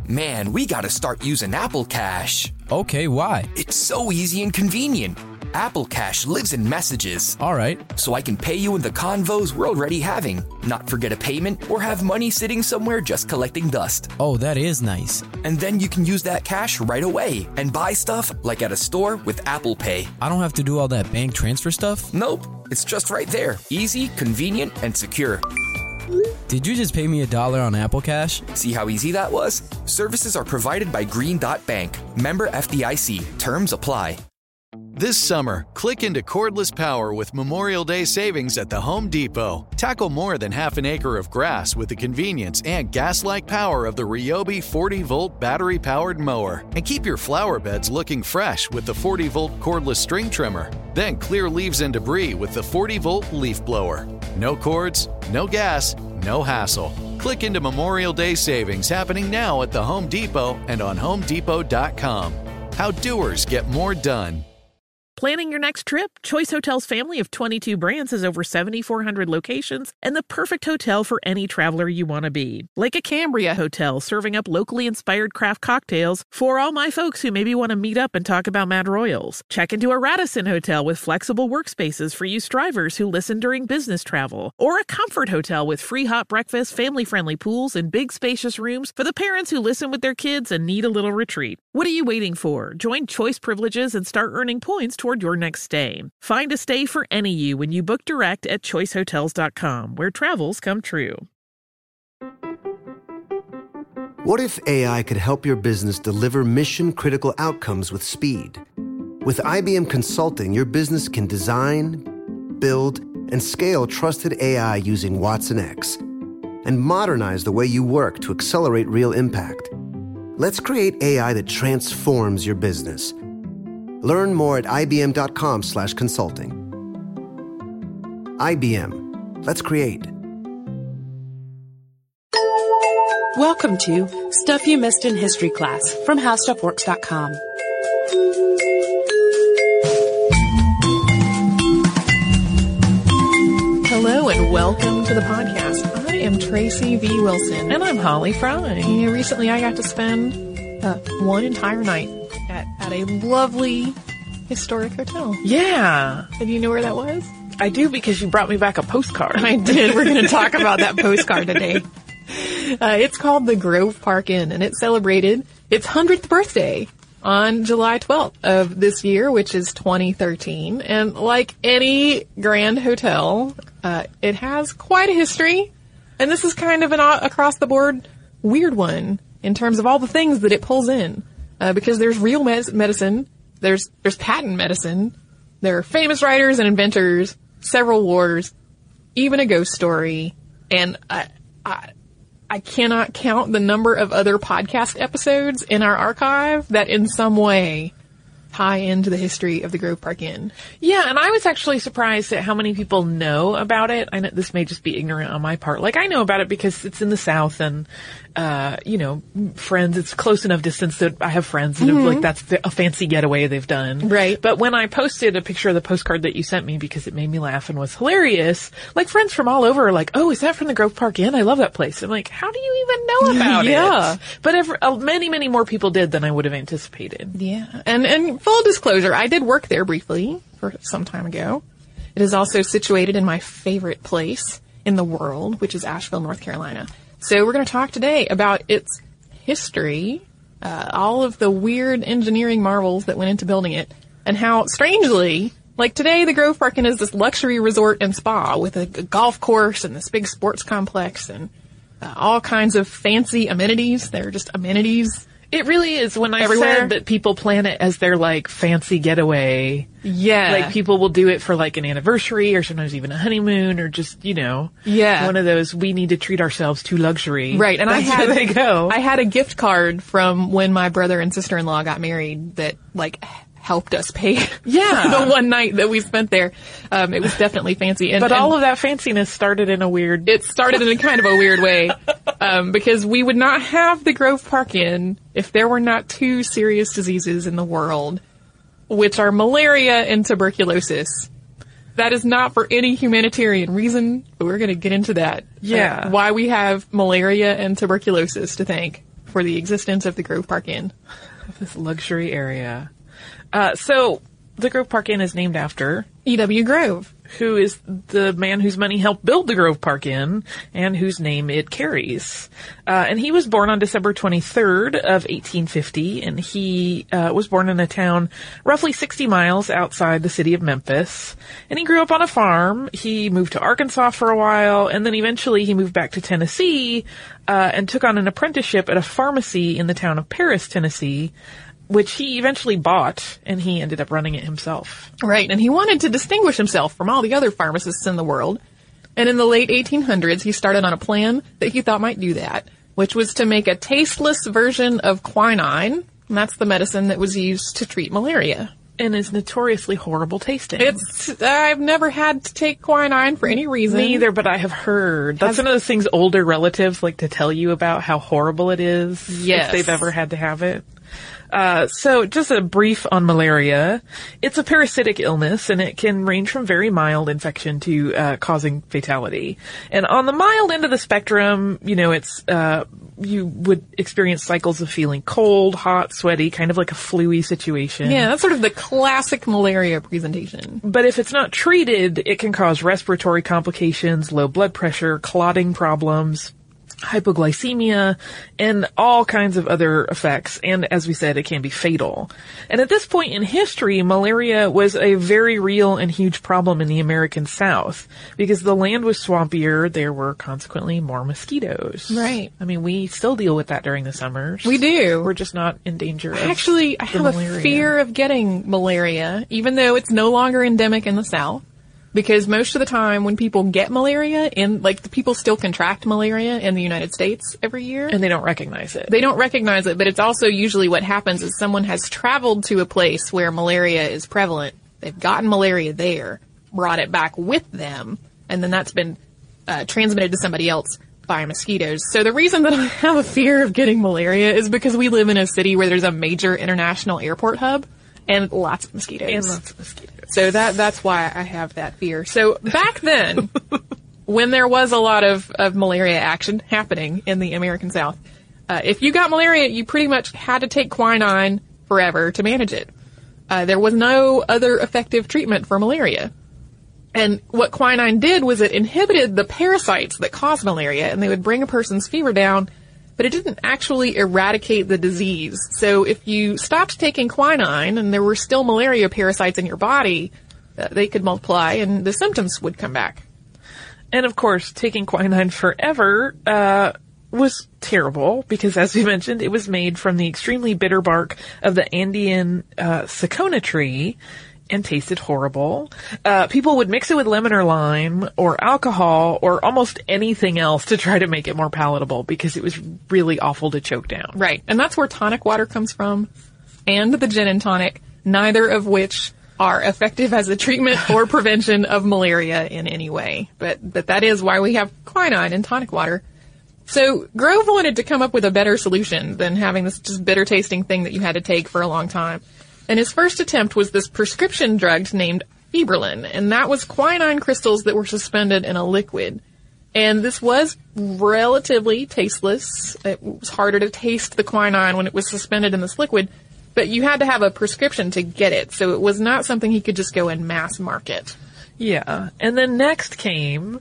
Man, we gotta start using Apple Cash. Okay, why? It's so easy and convenient. Apple Cash lives in messages. All right. So I can pay you in the convos we're already having, not forget a payment, or have money sitting somewhere just collecting dust. Oh, that is nice. And then you can use that cash right away and buy stuff like at a store with Apple Pay. I don't have to do all that bank transfer stuff? Nope, it's just right there. Easy, convenient, and secure. Did you just pay me $1 on Apple Cash? See how easy that was? Services are provided by Green Dot Bank. Member FDIC. Terms apply. This summer, click into cordless power with Memorial Day savings at the Home Depot. Tackle more than half an acre of grass with the convenience and gas-like power of the Ryobi 40-volt battery-powered mower. And keep your flower beds looking fresh with the 40-volt cordless string trimmer. Then clear leaves and debris with the 40-volt leaf blower. No cords, no gas, no hassle. Click into Memorial Day savings happening now at the Home Depot and on HomeDepot.com. How doers get more done. Planning your next trip? Choice Hotels' family of 22 brands has over 7,400 locations and the perfect hotel for any traveler you want to be. Like a Cambria Hotel, serving up locally inspired craft cocktails for all my folks who maybe want to meet up and talk about Mad Royals. Check into a Radisson Hotel with flexible workspaces for you strivers who listen during business travel. Or a Comfort Hotel with free hot breakfast, family-friendly pools, and big spacious rooms for the parents who listen with their kids and need a little retreat. What are you waiting for? Join Choice Privileges and start earning points toward your next stay. Find a stay for any you when you book direct at choicehotels.com, where travels come true. What if AI could help your business deliver mission-critical outcomes with speed? With IBM Consulting, your business can design, build, and scale trusted AI using Watson X, and modernize the way you work to accelerate real impact. Let's create AI that transforms your business. Learn more at ibm.com/consulting. IBM. Let's create. Welcome to Stuff You Missed in History Class from HowStuffWorks.com. Hello and welcome to the podcast. I am Tracy V. Wilson. And I'm Holly Fry. Yeah, recently I got to spend one entire night at a lovely historic hotel. Yeah. And you know where that was? I do, because you brought me back a postcard. I did. We're going to talk about that postcard today. It's called the Grove Park Inn, and it celebrated its 100th birthday on July 12th of this year, which is 2013. And like any grand hotel, it has quite a history. And this is kind of an across-the-board weird one in terms of all the things that it pulls in. Because there's real medicine, there's patent medicine, there are famous writers and inventors, several wars, even a ghost story, and I cannot count the number of other podcast episodes in our archive that in some way tie into the history of the Grove Park Inn. Yeah, and I was actually surprised at how many people know about it. I know this may just be ignorant on my part. Like, I know about it because it's in the South and, friends, it's close enough distance that I have friends that have, like, that's a fancy getaway they've done. Right. But when I posted a picture of the postcard that you sent me because it made me laugh and was hilarious, like, friends from all over are like, oh, is that from the Grove Park Inn? I love that place. I'm like, how do you even know about it? But many, many more people did than I would have anticipated. Yeah. And full disclosure, I did work there briefly for some time ago. It is also situated in my favorite place in the world, which is Asheville, North Carolina. So we're going to talk today about its history, all of the weird engineering marvels that went into building it, and how, strangely, like today, the Grove Park Inn is this luxury resort and spa with a golf course and this big sports complex and all kinds of fancy amenities. They're just amenities. It really is. When I said that people plan it as their, like, fancy getaway. Yeah. Like, people will do it for, like, an anniversary or sometimes even a honeymoon or just, one of those, we need to treat ourselves to luxury. Right. And that's where they go. I had a gift card from when my brother and sister-in-law got married that, like, helped us pay the one night that we spent there. It was definitely fancy. But all of that fanciness started in It started in a kind of a weird way. Because we would not have the Grove Park Inn if there were not two serious diseases in the world, which are malaria and tuberculosis. That is not for any humanitarian reason, but we're going to get into that. Yeah. Why we have malaria and tuberculosis to thank for the existence of the Grove Park Inn. This luxury area. So the Grove Park Inn is named after E.W. Grove, who is the man whose money helped build the Grove Park Inn and whose name it carries. And he was born on December 23rd of 1850, and he was born in a town roughly 60 miles outside the city of Memphis. And he grew up on a farm. He moved to Arkansas for a while, and then eventually he moved back to Tennessee and took on an apprenticeship at a pharmacy in the town of Paris, Tennessee, which he eventually bought, and he ended up running it himself. Right, and he wanted to distinguish himself from all the other pharmacists in the world. And in the late 1800s, he started on a plan that he thought might do that, which was to make a tasteless version of quinine, and that's the medicine that was used to treat malaria. And is notoriously horrible tasting. I've never had to take quinine for any reason. Me either, but I have heard. That's one of those things older relatives like to tell you about how horrible it is. Yes. If they've ever had to have it. So just a brief on malaria. It's a parasitic illness, and it can range from very mild infection to causing fatality. And on the mild end of the spectrum, it's you would experience cycles of feeling cold, hot, sweaty, kind of like a flu-y situation. Yeah, that's sort of the classic malaria presentation. But if it's not treated, it can cause respiratory complications, low blood pressure, clotting problems, hypoglycemia, and all kinds of other effects. And as we said, it can be fatal. And at this point in history, malaria was a very real and huge problem in the American South because the land was swampier. There were consequently more mosquitoes. Right. I mean, we still deal with that during the summers. We do. We're just not in danger of Actually, I have malaria. a fear of getting malaria, even though it's no longer endemic in the South. Because most of the time when people get malaria, the people still contract malaria in the United States every year. And they don't recognize it. They don't recognize it, but it's also usually what happens is someone has traveled to a place where malaria is prevalent. They've gotten malaria there, brought it back with them, and then that's been transmitted to somebody else by mosquitoes. So the reason that I have a fear of getting malaria is because we live in a city where there's a major international airport hub and lots of mosquitoes. So that's why I have that fear. So back then, when there was a lot of malaria action happening in the American South, if you got malaria, you pretty much had to take quinine forever to manage it. There was no other effective treatment for malaria. And what quinine did was it inhibited the parasites that cause malaria, and they would bring a person's fever down, but it didn't actually eradicate the disease. So if you stopped taking quinine and there were still malaria parasites in your body, they could multiply and the symptoms would come back. And of course, taking quinine forever was terrible because, as we mentioned, it was made from the extremely bitter bark of the Andean Sicona tree and tasted horrible. People would mix it with lemon or lime or alcohol or almost anything else to try to make it more palatable because it was really awful to choke down. Right. And that's where tonic water comes from and the gin and tonic, neither of which are effective as a treatment or prevention of malaria in any way. But that is why we have quinine in tonic water. So Grove wanted to come up with a better solution than having this just bitter tasting thing that you had to take for a long time. And his first attempt was this prescription drug named Fibrilin, and that was quinine crystals that were suspended in a liquid. And this was relatively tasteless. It was harder to taste the quinine when it was suspended in this liquid, but you had to have a prescription to get it, so it was not something he could just go and mass market. Yeah. And then next came...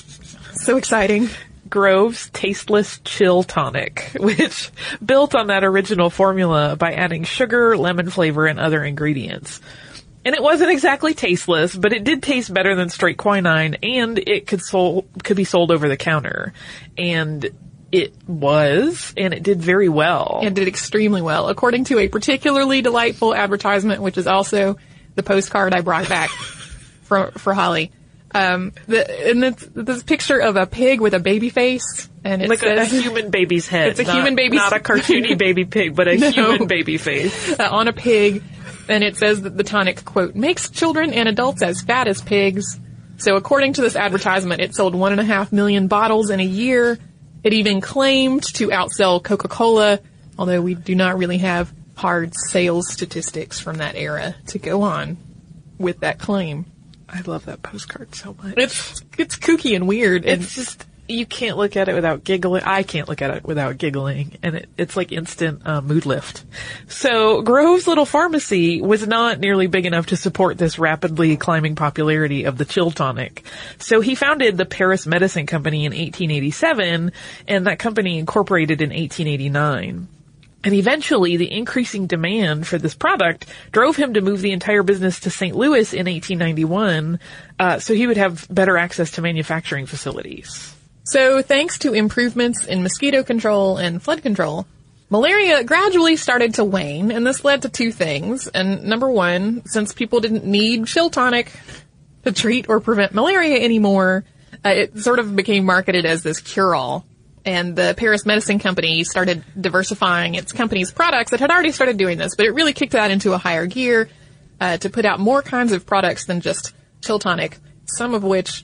So exciting. Grove's Tasteless Chill Tonic, which built on that original formula by adding sugar, lemon flavor, and other ingredients. And it wasn't exactly tasteless, but it did taste better than straight quinine, and it could be sold over the counter. And it was, and it did very well. It did extremely well, according to a particularly delightful advertisement, which is also the postcard I brought back for Holly. This picture of a pig with a baby face, and it like says, a human baby's head. It's a human baby's, not a cartoony baby pig, but a human baby face on a pig, and it says that the tonic, quote, makes children and adults as fat as pigs. So according to this advertisement, it sold 1.5 million bottles in a year. It even claimed to outsell Coca-Cola, although we do not really have hard sales statistics from that era to go on with that claim. I love that postcard so much. It's kooky and weird. It's just, you can't look at it without giggling. I can't look at it without giggling, and it's like instant mood lift. So Grove's Little Pharmacy was not nearly big enough to support this rapidly climbing popularity of the chill tonic. So he founded the Paris Medicine Company in 1887, and that company incorporated in 1889. And eventually, the increasing demand for this product drove him to move the entire business to St. Louis in 1891, so he would have better access to manufacturing facilities. So thanks to improvements in mosquito control and flood control, malaria gradually started to wane, and this led to two things. And number one, since people didn't need chill tonic to treat or prevent malaria anymore, it sort of became marketed as this cure-all. And the Paris Medicine Company started diversifying its company's products. It had already started doing this, but it really kicked that into a higher gear to put out more kinds of products than just chill tonic, some of which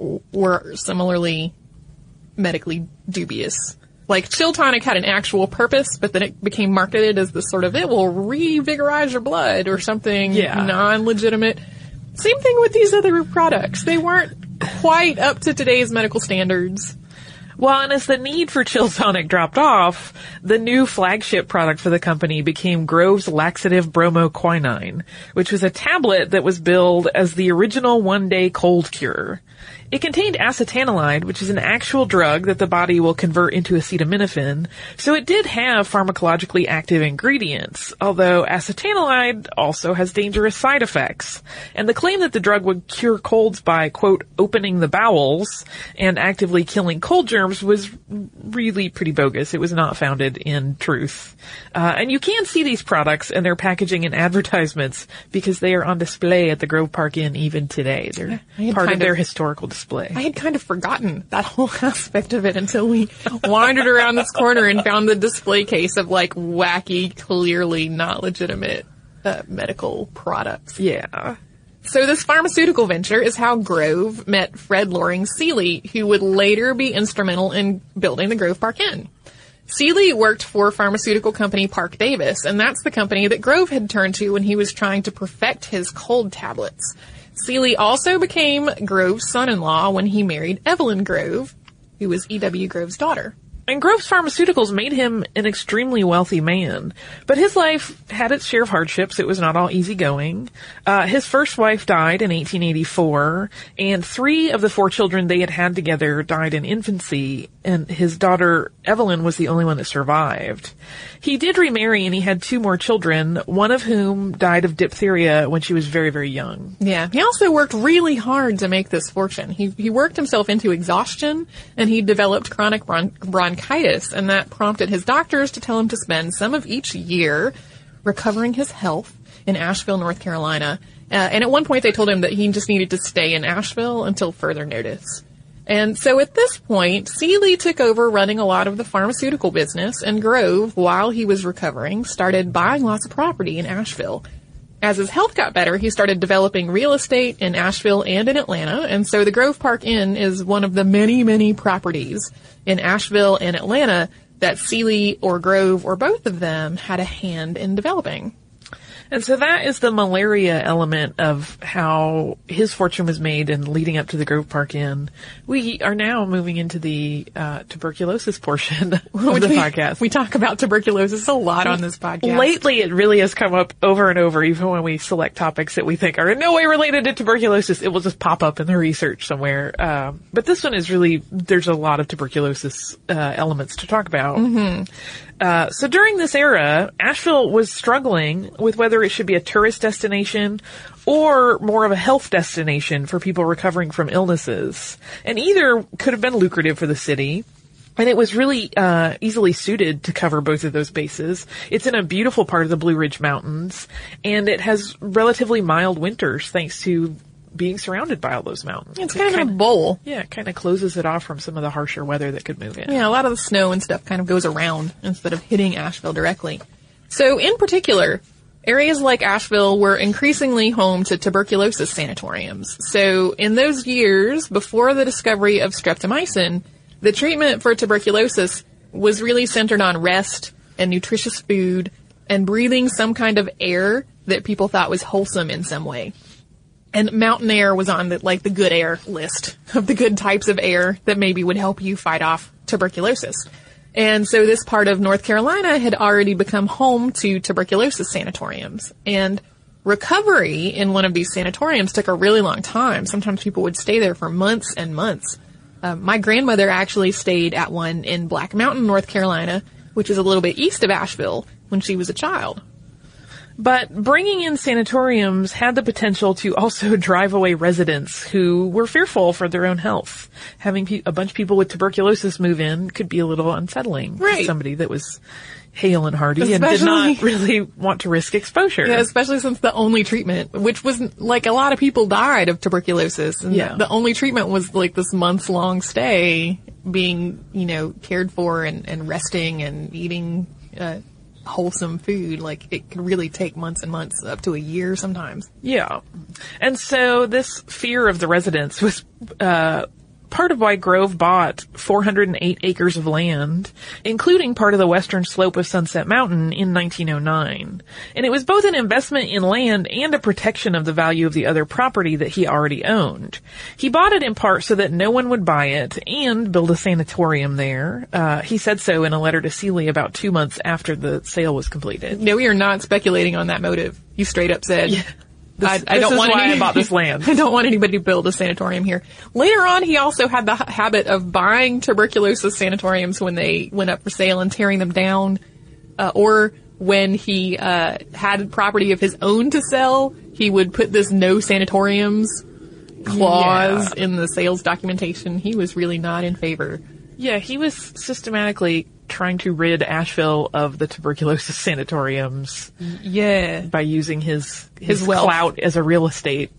were similarly medically dubious. Like, chill tonic had an actual purpose, but then it became marketed as this sort of, it will revigorize your blood or something non-legitimate. Same thing with these other products. They weren't quite up to today's medical standards. Well, and as the need for chill tonic dropped off, the new flagship product for the company became Grove's Laxative Bromoquinine, which was a tablet that was billed as the original one-day cold cure. It contained acetanilide, which is an actual drug that the body will convert into acetaminophen, so it did have pharmacologically active ingredients, although acetanilide also has dangerous side effects. And the claim that the drug would cure colds by, quote, opening the bowels and actively killing cold germs was really pretty bogus. It was not founded in truth. And you can see these products and their packaging in advertisements because they are on display at the Grove Park Inn even today. They're part of their historical display. I had kind of forgotten that whole aspect of it until we wandered around this corner and found the display case of, like, wacky, clearly not legitimate medical products. Yeah. So this pharmaceutical venture is how Grove met Fred Loring Seeley, who would later be instrumental in building the Grove Park Inn. Seeley worked for pharmaceutical company Park Davis, and that's the company that Grove had turned to when he was trying to perfect his cold tablets. Seeley also became Grove's son-in-law when he married Evelyn Grove, who was E.W. Grove's daughter. And Grove's Pharmaceuticals made him an extremely wealthy man. But his life had its share of hardships. It was not all easygoing. His first wife died in 1884, and 3 of the 4 children they had together died in infancy, and his daughter Evelyn was the only one that survived. He did remarry, and he had 2 more children, one of whom died of diphtheria when she was very, very young. Yeah, he also worked really hard to make this fortune. He worked himself into exhaustion, and he developed chronic bronchitis, and that prompted his doctors to tell him to spend some of each year recovering his health in Asheville, North Carolina. And at one point they told him that he just needed to stay in Asheville until further notice. And so at this point, Seeley took over running a lot of the pharmaceutical business, and Grove, while he was recovering, started buying lots of property in Asheville. As his health got better, he started developing real estate in Asheville and in Atlanta, and so the Grove Park Inn is one of the many, many properties in Asheville and Atlanta that Seeley or Grove or both of them had a hand in developing. And so that is the malaria element of how his fortune was made and leading up to the Grove Park Inn. We are now moving into the tuberculosis portion of the podcast. We talk about tuberculosis a lot on this podcast. Lately, it really has come up over and over, even when we select topics that we think are in no way related to tuberculosis. It will just pop up in the research somewhere. But this one is really, there's a lot of tuberculosis elements to talk about. Mm-hmm. So during this era, Asheville was struggling with whether it should be a tourist destination or more of a health destination for people recovering from illnesses. And either could have been lucrative for the city, and it was really easily suited to cover both of those bases. It's in a beautiful part of the Blue Ridge Mountains, and it has relatively mild winters thanks to being surrounded by all those mountains. It's kind of a bowl. Yeah, it kind of closes it off from some of the harsher weather that could move in. Yeah, a lot of the snow and stuff kind of goes around instead of hitting Asheville directly. So in particular, areas like Asheville were increasingly home to tuberculosis sanatoriums. So in those years, before the discovery of streptomycin, the treatment for tuberculosis was really centered on rest and nutritious food and breathing some kind of air that people thought was wholesome in some way. And mountain air was on the good air list of the good types of air that maybe would help you fight off tuberculosis. And so this part of North Carolina had already become home to tuberculosis sanatoriums. And recovery in one of these sanatoriums took a really long time. Sometimes people would stay there for months and months. My grandmother actually stayed at one in Black Mountain, North Carolina, which is a little bit east of Asheville, when she was a child. But bringing in sanatoriums had the potential to also drive away residents who were fearful for their own health. Having a bunch of people with tuberculosis move in could be a little unsettling for somebody that was hale and hearty and did not really want to risk exposure. Yeah, especially since the only treatment, which was a lot of people died of tuberculosis, and the only treatment was this months-long stay, being, cared for and resting and eating wholesome food. It could really take months and months, up to a year sometimes. Yeah. And so this fear of the residents was part of why Grove bought 408 acres of land, including part of the western slope of Sunset Mountain, in 1909. And it was both an investment in land and a protection of the value of the other property that he already owned. He bought it in part so that no one would buy it and build a sanatorium there. He said so in a letter to Seeley about 2 months after the sale was completed. No, we are not speculating on that motive. You straight up said... Yeah. I don't want why I bought this land. I don't want anybody to build a sanatorium here. Later on, he also had the habit of buying tuberculosis sanatoriums when they went up for sale and tearing them down. Or when he had property of his own to sell, he would put this no sanatoriums clause in the sales documentation. He was really not in favor. Yeah, he was systematically trying to rid Asheville of the tuberculosis sanatoriums. Yeah. By using his wealth, clout as a real estate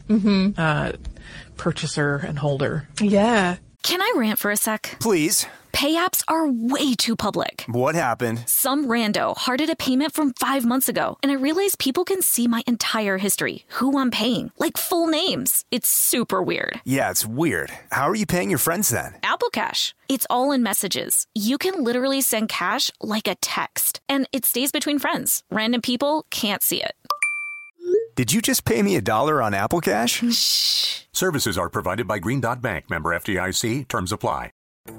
purchaser and holder. Yeah. Can I rant for a sec? Please. Pay apps are way too public. What happened? Some rando hearted a payment from 5 months ago, and I realized people can see my entire history, who I'm paying, full names. It's super weird. Yeah, it's weird. How are you paying your friends then? Apple Cash. It's all in messages. You can literally send cash like a text, and it stays between friends. Random people can't see it. Did you just pay me $1 on Apple Cash? Shh. Services are provided by Green Dot Bank, member FDIC. Terms apply.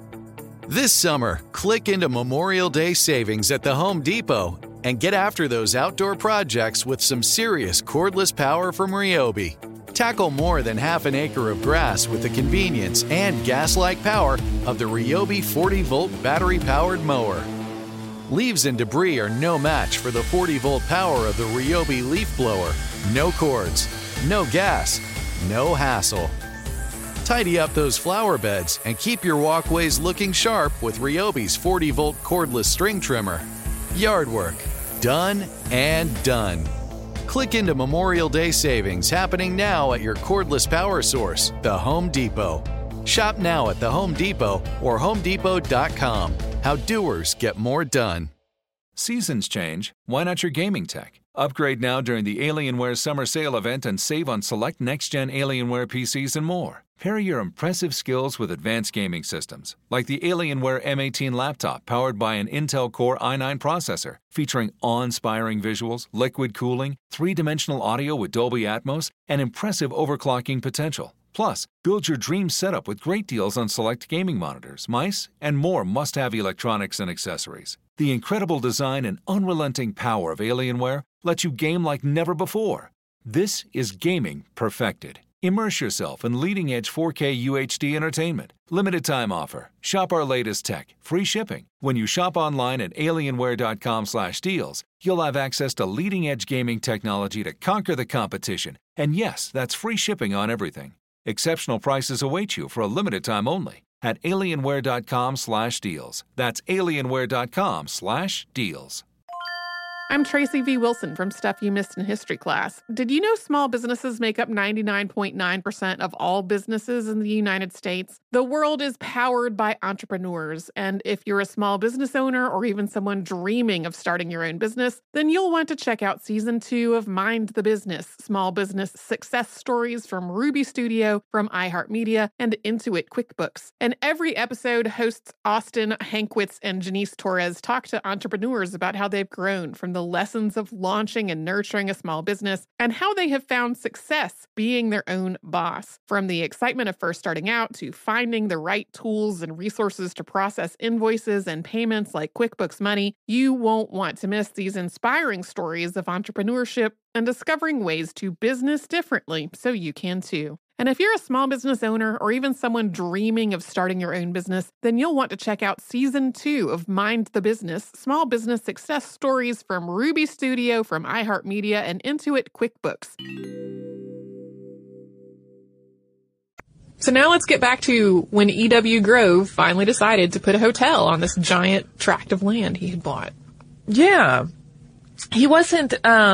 This summer, click into Memorial Day savings at the Home Depot and get after those outdoor projects with some serious cordless power from Ryobi. Tackle more than half an acre of grass with the convenience and gas-like power of the Ryobi 40-volt battery-powered mower. Leaves and debris are no match for the 40-volt power of the Ryobi leaf blower. No cords, no gas, no hassle. Tidy up those flower beds and keep your walkways looking sharp with Ryobi's 40-volt cordless string trimmer. Yard work, done and done. Click into Memorial Day savings happening now at your cordless power source, the Home Depot. Shop now at the Home Depot or HomeDepot.com. How doers get more done. Seasons change. Why not your gaming tech? Upgrade now during the Alienware Summer Sale event and save on select next-gen Alienware PCs and more. Pair your impressive skills with advanced gaming systems, like the Alienware M18 laptop powered by an Intel Core i9 processor, featuring awe-inspiring visuals, liquid cooling, 3-dimensional audio with Dolby Atmos, and impressive overclocking potential. Plus, build your dream setup with great deals on select gaming monitors, mice, and more must-have electronics and accessories. The incredible design and unrelenting power of Alienware let you game like never before. This is gaming perfected. Immerse yourself in leading-edge 4K UHD entertainment. Limited time offer. Shop our latest tech. Free shipping. When you shop online at alienware.com/deals, you'll have access to leading-edge gaming technology to conquer the competition. And yes, that's free shipping on everything. Exceptional prices await you for a limited time only at alienware.com/deals. That's alienware.com/deals. I'm Tracy V. Wilson from Stuff You Missed in History Class. Did you know small businesses make up 99.9% of all businesses in the United States? The world is powered by entrepreneurs, and if you're a small business owner or even someone dreaming of starting your own business, then you'll want to check out Season 2 of Mind the Business, small business success stories from Ruby Studio, from iHeartMedia, and Intuit QuickBooks. And every episode, hosts Austin Hankwitz and Janice Torres talk to entrepreneurs about how they've grown from the the lessons of launching and nurturing a small business and how they have found success being their own boss. From the excitement of first starting out to finding the right tools and resources to process invoices and payments like QuickBooks Money, you won't want to miss these inspiring stories of entrepreneurship and discovering ways to business differently so you can too. And if you're a small business owner or even someone dreaming of starting your own business, then you'll want to check out Season 2 of Mind the Business, Small Business Success Stories from Ruby Studio, from iHeartMedia, and Intuit QuickBooks. So now let's get back to when E.W. Grove finally decided to put a hotel on this giant tract of land he had bought. Yeah. He wasn't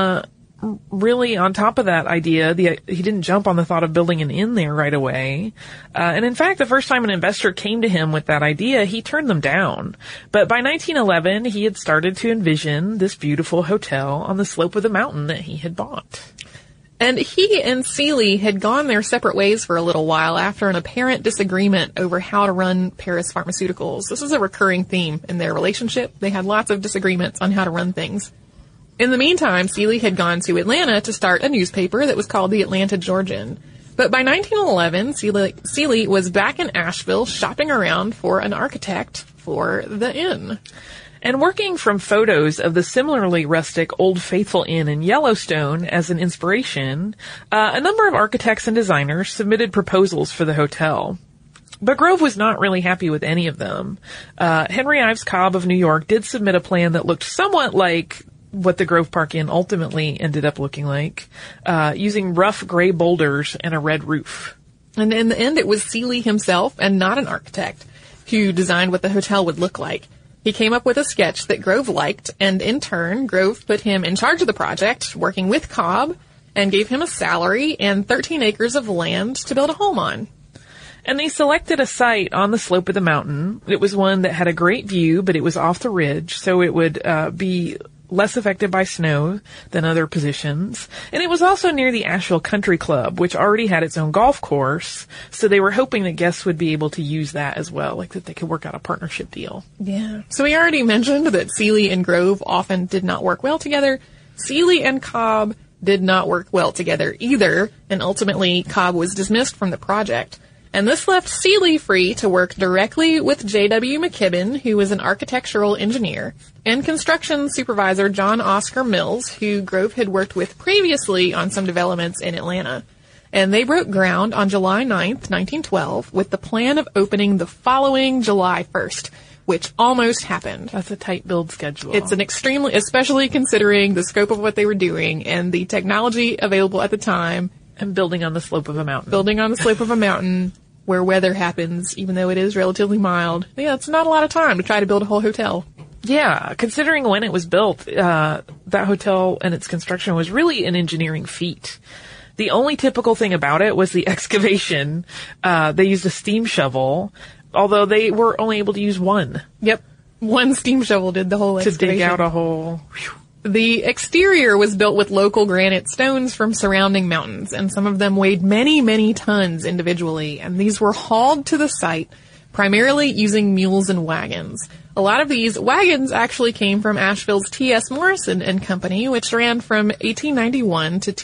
really on top of that idea. He didn't jump on the thought of building an inn there right away. And in fact, the first time an investor came to him with that idea, he turned them down. But by 1911, he had started to envision this beautiful hotel on the slope of the mountain that he had bought. And he and Seeley had gone their separate ways for a little while after an apparent disagreement over how to run Paris Pharmaceuticals. This is a recurring theme in their relationship. They had lots of disagreements on how to run things. In the meantime, Seeley had gone to Atlanta to start a newspaper that was called the Atlanta Georgian. But by 1911, Seeley was back in Asheville shopping around for an architect for the inn. And working from photos of the similarly rustic Old Faithful Inn in Yellowstone as an inspiration, a number of architects and designers submitted proposals for the hotel. But Grove was not really happy with any of them. Henry Ives Cobb of New York did submit a plan that looked somewhat like what the Grove Park Inn ultimately ended up looking like, using rough gray boulders and a red roof. And in the end, it was Seeley himself, and not an architect, who designed what the hotel would look like. He came up with a sketch that Grove liked, and in turn, Grove put him in charge of the project, working with Cobb, and gave him a salary and 13 acres of land to build a home on. And they selected a site on the slope of the mountain. It was one that had a great view, but it was off the ridge, so it would be less affected by snow than other positions. And it was also near the Asheville Country Club, which already had its own golf course, so they were hoping that guests would be able to use that as well, like that they could work out a partnership deal. Yeah. So we already mentioned that Seeley and Grove often did not work well together. Seeley and Cobb did not work well together either, and ultimately Cobb was dismissed from the project. And this left Seeley free to work directly with J.W. McKibben, who was an architectural engineer, and construction supervisor John Oscar Mills, who Grove had worked with previously on some developments in Atlanta. And they broke ground on July 9th, 1912, with the plan of opening the following July 1st, which almost happened. That's a tight build schedule. It's an extremely, especially considering the scope of what they were doing and the technology available at the time. And building on the slope of a mountain. Building on the slope of a mountain where weather happens, even though it is relatively mild. Yeah, it's not a lot of time to try to build a whole hotel. Yeah, considering when it was built, that hotel and its construction was really an engineering feat. The only typical thing about it was the excavation. They used a steam shovel, although they were only able to use one. Yep. One steam shovel did the whole excavation. To dig out a hole. The exterior was built with local granite stones from surrounding mountains, and some of them weighed many, many tons individually, and these were hauled to the site primarily using mules and wagons. A lot of these wagons actually came from Asheville's T.S. Morrison and Company, which ran from 1891 to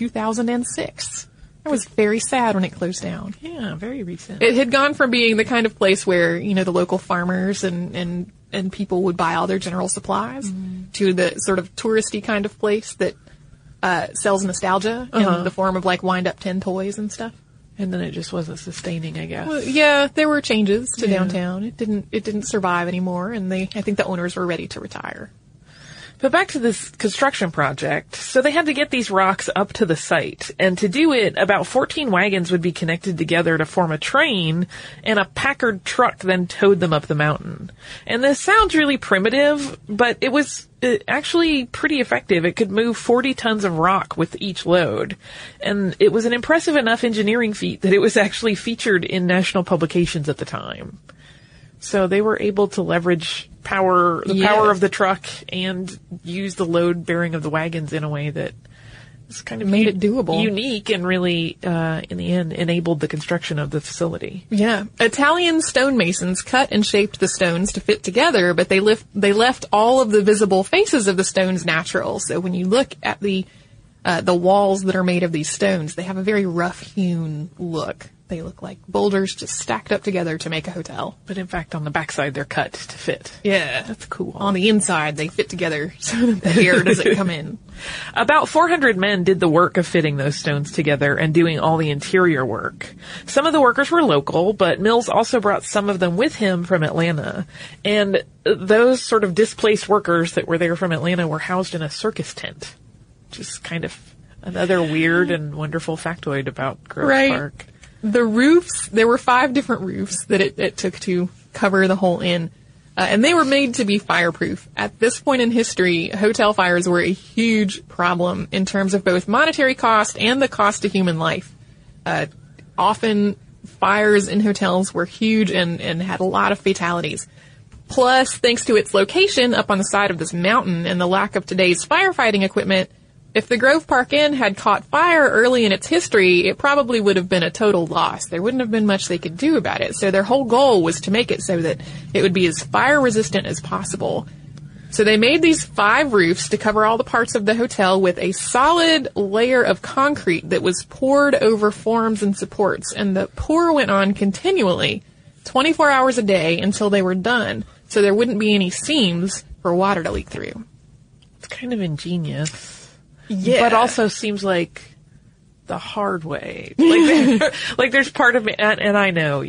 2006. I was very sad when it closed down. Yeah, very recent. It had gone from being the kind of place where, you know, the local farmers and people would buy all their general supplies to the sort of touristy kind of place that sells nostalgia in the form of like wind-up tin toys and stuff. And then it just wasn't sustaining, I guess. Well, yeah, there were changes to downtown. It didn't survive anymore, and I think the owners were ready to retire. But back to this construction project. So they had to get these rocks up to the site. And to do it, about 14 wagons would be connected together to form a train, and a Packard truck then towed them up the mountain. And this sounds really primitive, but it was actually pretty effective. It could move 40 tons of rock with each load. And it was an impressive enough engineering feat that it was actually featured in national publications at the time. So they were able to leverage power of the truck and use the load bearing of the wagons in a way that It's kind of made it doable. Unique and really, in the end, enabled the construction of the facility. Yeah. Italian stonemasons cut and shaped the stones to fit together, but they left all of the visible faces of the stones natural. So when you look at the walls that are made of these stones, they have a very rough-hewn look. They look like boulders just stacked up together to make a hotel. But in fact, on the backside, they're cut to fit. Yeah. That's cool. On the inside, they fit together so that the air doesn't come in. About 400 men did the work of fitting those stones together and doing all the interior work. Some of the workers were local, but Mills also brought some of them with him from Atlanta. And those sort of displaced workers that were there from Atlanta were housed in a circus tent. Which is kind of another weird and wonderful factoid about Grove Park. The roofs, there were 5 different roofs that it took to cover the whole inn. And they were made to be fireproof. At this point in history, hotel fires were a huge problem in terms of both monetary cost and the cost to human life. Often fires in hotels were huge and had a lot of fatalities. Plus, thanks to its location up on the side of this mountain and the lack of today's firefighting equipment, if the Grove Park Inn had caught fire early in its history, it probably would have been a total loss. There wouldn't have been much they could do about it. So their whole goal was to make it so that it would be as fire resistant as possible. So they made these 5 roofs to cover all the parts of the hotel with a solid layer of concrete that was poured over forms and supports. And the pour went on continually, 24 hours a day until they were done. So there wouldn't be any seams for water to leak through. It's kind of ingenious. Yeah. But also seems like the hard way. Like there's part of me, and I know,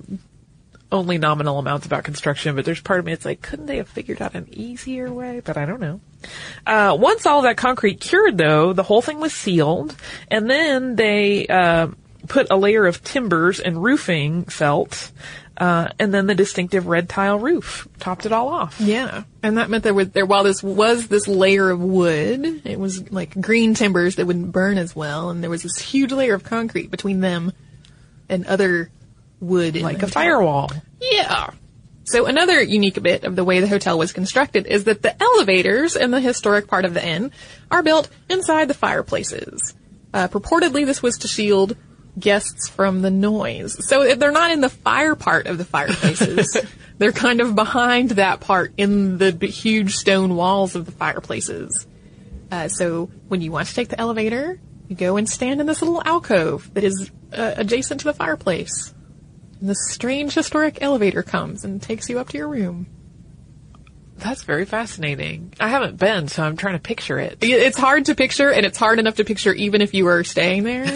only nominal amounts about construction, but there's part of me, it's like, couldn't they have figured out an easier way? But I don't know. Once all that concrete cured, though, the whole thing was sealed, and then they put a layer of timbers and roofing felt, and then the distinctive red tile roof topped it all off. Yeah. And that meant while this was this layer of wood, it was like green timbers that wouldn't burn as well, and there was this huge layer of concrete between them and other wood. Like a firewall. Yeah. So another unique bit of the way the hotel was constructed is that the elevators in the historic part of the inn are built inside the fireplaces. Purportedly, this was to shield guests from the noise. So they're not in the fire part of the fireplaces. They're kind of behind that part in the huge stone walls of the fireplaces. So when you want to take the elevator, you go and stand in this little alcove that is adjacent to the fireplace. And this strange historic elevator comes and takes you up to your room. That's very fascinating. I haven't been, so I'm trying to picture it. It's hard to picture, and it's hard enough to picture even if you were staying there.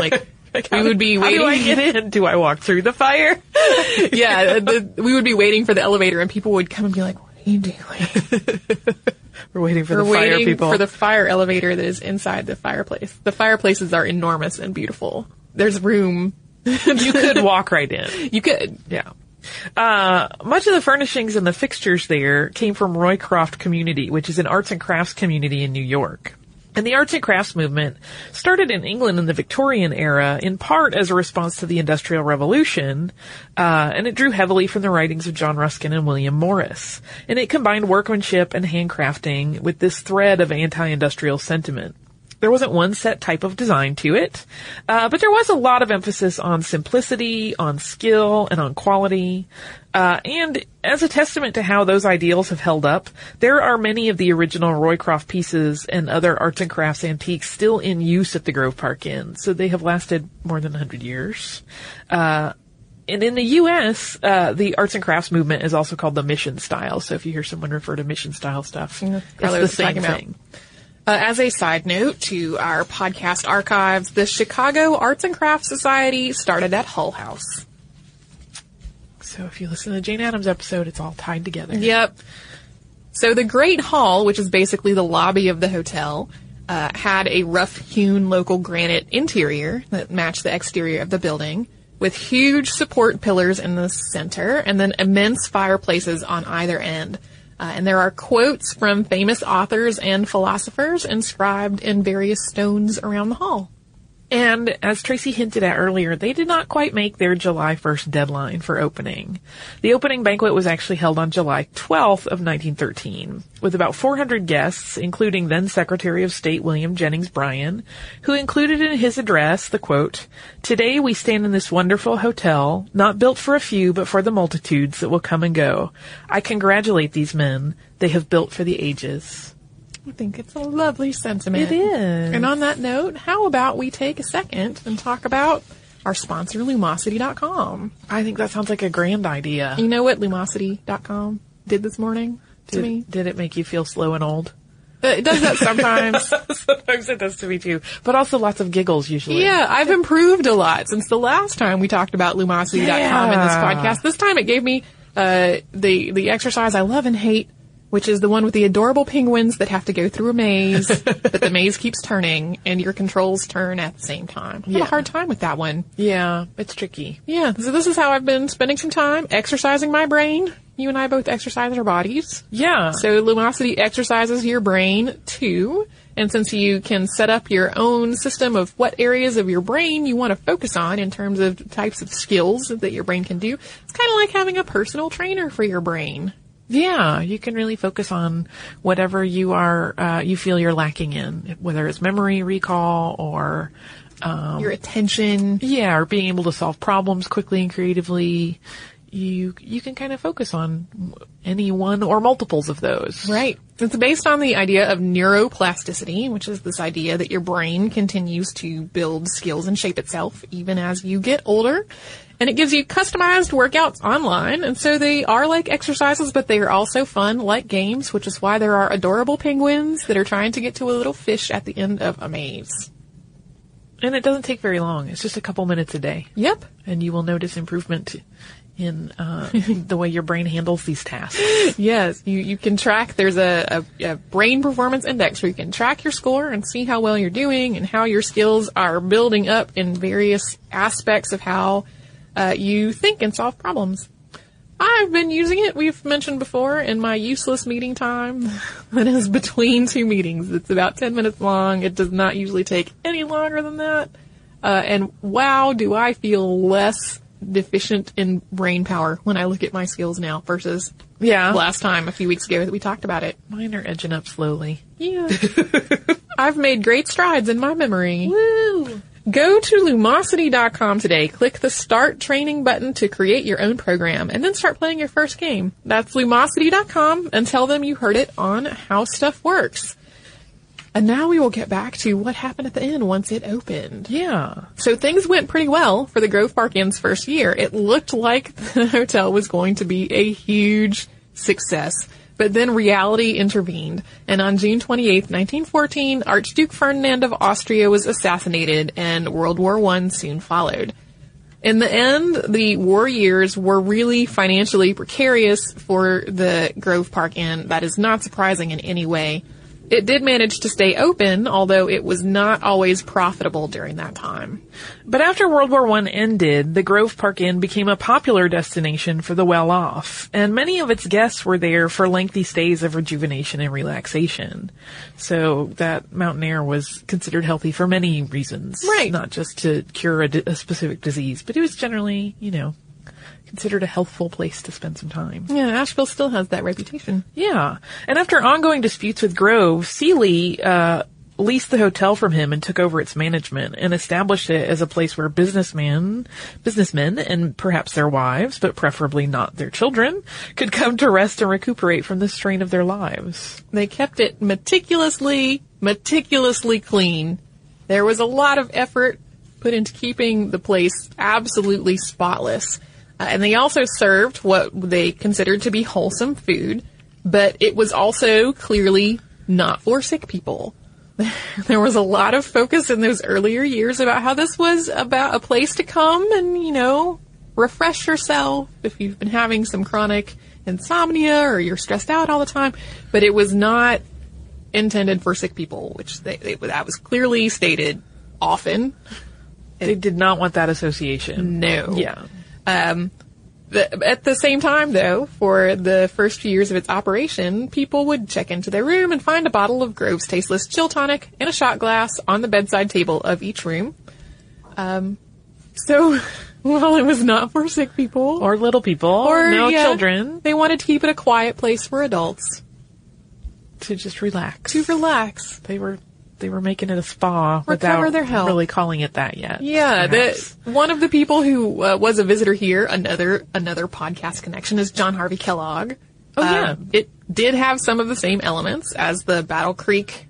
We would be waiting. How do I get in? Do I walk through the fire? Yeah, we would be waiting for the elevator, and people would come and be like, "What are you doing?" We're waiting for the fire people. For the fire elevator that is inside the fireplace. The fireplaces are enormous and beautiful. There's room. You could walk right in. You could. Yeah. Much of the furnishings and the fixtures there came from Roycroft Community, which is an arts and crafts community in New York. And the arts and crafts movement started in England in the Victorian era, in part as a response to the Industrial Revolution, and it drew heavily from the writings of John Ruskin and William Morris. And it combined workmanship and handcrafting with this thread of anti-industrial sentiment. There wasn't one set type of design to it, but there was a lot of emphasis on simplicity, on skill, and on quality. And as a testament to how those ideals have held up, there are many of the original Roycroft pieces and other arts and crafts antiques still in use at the Grove Park Inn. So they have lasted more than 100 years. And in the U.S., the arts and crafts movement is also called the mission style. So if you hear someone refer to mission style stuff, it's the same thing. As a side note to our podcast archives, the Chicago Arts and Crafts Society started at Hull House. So if you listen to the Jane Addams episode, it's all tied together. Yep. So the Great Hall, which is basically the lobby of the hotel, had a rough-hewn local granite interior that matched the exterior of the building, with huge support pillars in the center, and then immense fireplaces on either end. And there are quotes from famous authors and philosophers inscribed in various stones around the hall. And as Tracy hinted at earlier, they did not quite make their July 1st deadline for opening. The opening banquet was actually held on July 12th of 1913, with about 400 guests, including then Secretary of State William Jennings Bryan, who included in his address the quote, "Today we stand in this wonderful hotel, not built for a few, but for the multitudes that will come and go. I congratulate these men. They have built for the ages." I think it's a lovely sentiment. It is. And on that note, how about we take a second and talk about our sponsor, Lumosity.com. I think that sounds like a grand idea. You know what Lumosity.com did this morning to me? Did it make you feel slow and old? It does that sometimes. Sometimes it does to me too. But also lots of giggles usually. Yeah, I've improved a lot since the last time we talked about Lumosity.com in this podcast. This time it gave me the exercise I love and hate, which is the one with the adorable penguins that have to go through a maze, but the maze keeps turning and your controls turn at the same time. I have a hard time with that one. Yeah, it's tricky. Yeah, so this is how I've been spending some time exercising my brain. You and I both exercise our bodies. Yeah. So Lumosity exercises your brain too. And since you can set up your own system of what areas of your brain you want to focus on in terms of types of skills that your brain can do, it's kind of like having a personal trainer for your brain. Yeah, you can really focus on whatever you are, you feel you're lacking in, whether it's memory recall or, your attention. Yeah, or being able to solve problems quickly and creatively. You can kind of focus on any one or multiples of those. Right. It's based on the idea of neuroplasticity, which is this idea that your brain continues to build skills and shape itself even as you get older. And it gives you customized workouts online. And so they are like exercises, but they are also fun like games, which is why there are adorable penguins that are trying to get to a little fish at the end of a maze. And it doesn't take very long. It's just a couple minutes a day. Yep. And you will notice improvement in the way your brain handles these tasks. Yes, you can track, there's a brain performance index where you can track your score and see how well you're doing and how your skills are building up in various aspects of how you think and solve problems. I've been using it, we've mentioned before, in my useless meeting time that is between two meetings. It's about 10 minutes long. It does not usually take any longer than that. And wow, do I feel less deficient in brain power when I look at my skills now versus last time a few weeks ago that we talked about it. Mine are edging up slowly. Yeah. I've made great strides in my memory. Woo! Go to Lumosity.com today, click the Start Training button to create your own program, and then start playing your first game. That's Lumosity.com, and tell them you heard it on How Stuff Works. And now we will get back to what happened at the inn once it opened. Yeah. So things went pretty well for the Grove Park Inn's first year. It looked like the hotel was going to be a huge success. But then reality intervened. And on June 28th, 1914, Archduke Ferdinand of Austria was assassinated and World War I soon followed. In the end, the war years were really financially precarious for the Grove Park Inn. That is not surprising in any way. It did manage to stay open, although it was not always profitable during that time. But after World War I ended, the Grove Park Inn became a popular destination for the well-off, and many of its guests were there for lengthy stays of rejuvenation and relaxation. So that mountain air was considered healthy for many reasons. Right. Not just to cure a specific disease, but it was generally, considered a healthful place to spend some time. Yeah, Asheville still has that reputation. Yeah. And after ongoing disputes with Grove, Seeley leased the hotel from him and took over its management and established it as a place where businessmen and perhaps their wives, but preferably not their children, could come to rest and recuperate from the strain of their lives. They kept it meticulously clean. There was a lot of effort put into keeping the place absolutely spotless. And they also served what they considered to be wholesome food, but it was also clearly not for sick people. There was a lot of focus in those earlier years about how this was about a place to come and, refresh yourself if you've been having some chronic insomnia or you're stressed out all the time. But it was not intended for sick people, which that was clearly stated often. They did not want that association. No. Yeah. At the same time, though, for the first few years of its operation, people would check into their room and find a bottle of Grove's Tasteless Chill Tonic and a shot glass on the bedside table of each room. So, well, it was not for sick people. Or little people. Or no children. They wanted to keep it a quiet place for adults. To just relax. To relax. They were making it a spa Recover without their health. really calling it that yet. Yeah, one of the people who was a visitor here, another podcast connection, is John Harvey Kellogg. Oh, yeah. It did have some of the same elements as the Battle Creek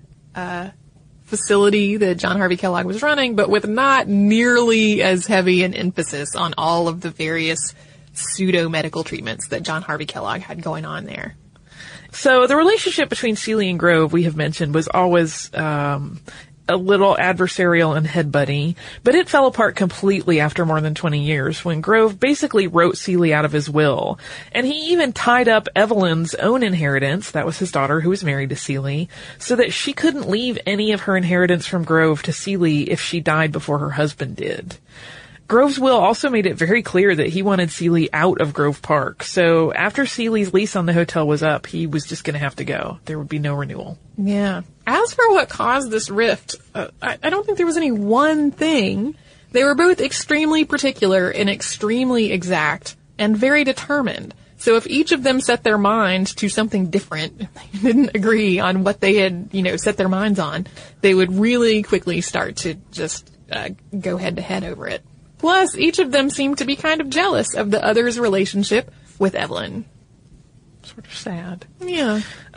facility that John Harvey Kellogg was running, but with not nearly as heavy an emphasis on all of the various pseudo-medical treatments that John Harvey Kellogg had going on there. So the relationship between Seeley and Grove, we have mentioned, was always a little adversarial and headbutty, but it fell apart completely after more than 20 years when Grove basically wrote Seeley out of his will. And he even tied up Evelyn's own inheritance, that was his daughter who was married to Seeley, so that she couldn't leave any of her inheritance from Grove to Seeley if she died before her husband did. Grove's will also made it very clear that he wanted Seeley out of Grove Park. So after Seeley's lease on the hotel was up, he was just going to have to go. There would be no renewal. Yeah. As for what caused this rift, I don't think there was any one thing. They were both extremely particular and extremely exact and very determined. So if each of them set their mind to something different, they didn't agree on what they had, set their minds on, they would really quickly start to just go head to head over it. Plus, each of them seemed to be kind of jealous of the other's relationship with Evelyn. Sort of sad. Yeah.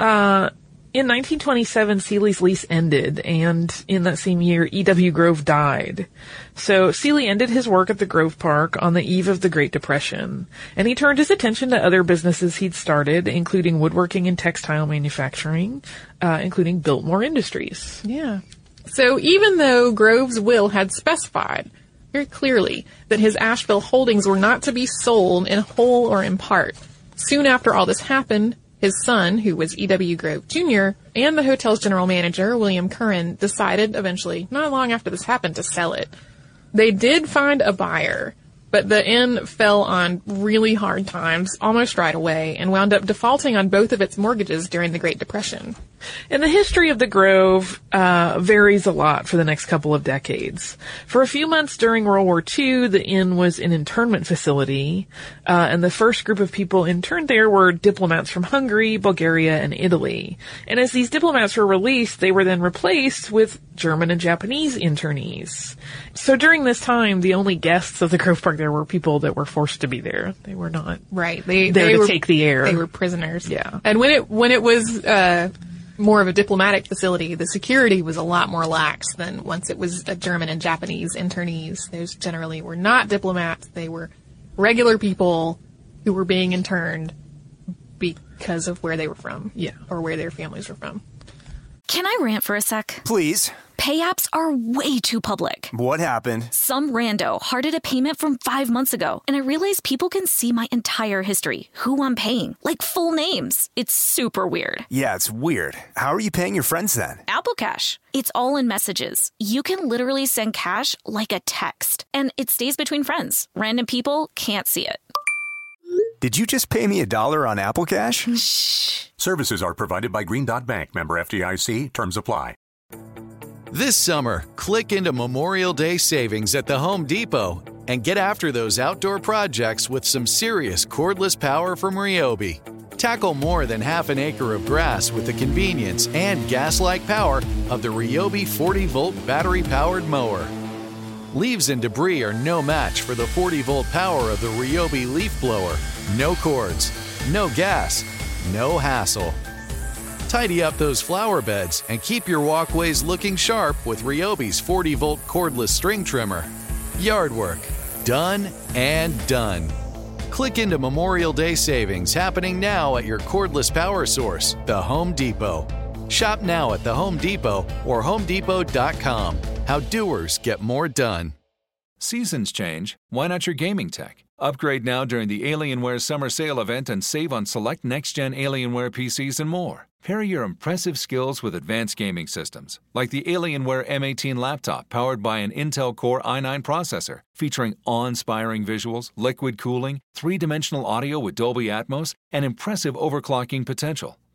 In 1927, Seeley's lease ended, and in that same year, E.W. Grove died. So Seeley ended his work at the Grove Park on the eve of the Great Depression, and he turned his attention to other businesses he'd started, including woodworking and textile manufacturing, including Biltmore Industries. Yeah. So even though Grove's will had specified very clearly that his Asheville holdings were not to be sold in whole or in part, soon after all this happened, his son, who was E.W. Grove Jr., and the hotel's general manager, William Curran, decided eventually, not long after this happened, to sell it. They did find a buyer, but the inn fell on really hard times almost right away and wound up defaulting on both of its mortgages during the Great Depression. And the history of the Grove varies a lot for the next couple of decades. For a few months during World War II, the inn was an internment facility, and the first group of people interned there were diplomats from Hungary, Bulgaria, and Italy. And as these diplomats were released, they were then replaced with German and Japanese internees. So during this time, the only guests of the Grove Park there were people that were forced to be there. They were not right. They were, take the air. They were prisoners. Yeah. And when it was more of a diplomatic facility, the security was a lot more lax than once it was a German and Japanese internees. Those generally were not diplomats. They were regular people who were being interned because of where they were from. Yeah. Or where their families were from. Can I rant for a sec? Please. Pay apps are way too public. What happened? Some rando hearted a payment from 5 months ago, and I realized people can see my entire history, who I'm paying, like full names. It's super weird. Yeah, it's weird. How are you paying your friends then? Apple Cash. It's all in messages. You can literally send cash like a text, and it stays between friends. Random people can't see it. Did you just pay me $1 on Apple Cash? Shh. Services are provided by Green Dot Bank, member FDIC. Terms apply. This summer, click into Memorial Day savings at the Home Depot and get after those outdoor projects with some serious cordless power from Ryobi. Tackle more than half an acre of grass with the convenience and gas-like power of the Ryobi 40-volt battery-powered mower. Leaves and debris are no match for the 40-volt power of the Ryobi leaf blower. No cords, no gas, no hassle. Tidy up those flower beds and keep your walkways looking sharp with Ryobi's 40-volt cordless string trimmer. Yard work, done and done. Click into Memorial Day savings happening now at your cordless power source, the Home Depot. Shop now at the Home Depot or HomeDepot.com. How doers get more done. Seasons change. Why not your gaming tech? Upgrade now during the Alienware Summer Sale event and save on select next-gen Alienware PCs and more. Pair your impressive skills with advanced gaming systems, like the Alienware M18 laptop powered by an Intel Core i9 processor, featuring awe-inspiring visuals, liquid cooling, 3-dimensional audio with Dolby Atmos, and impressive overclocking potential.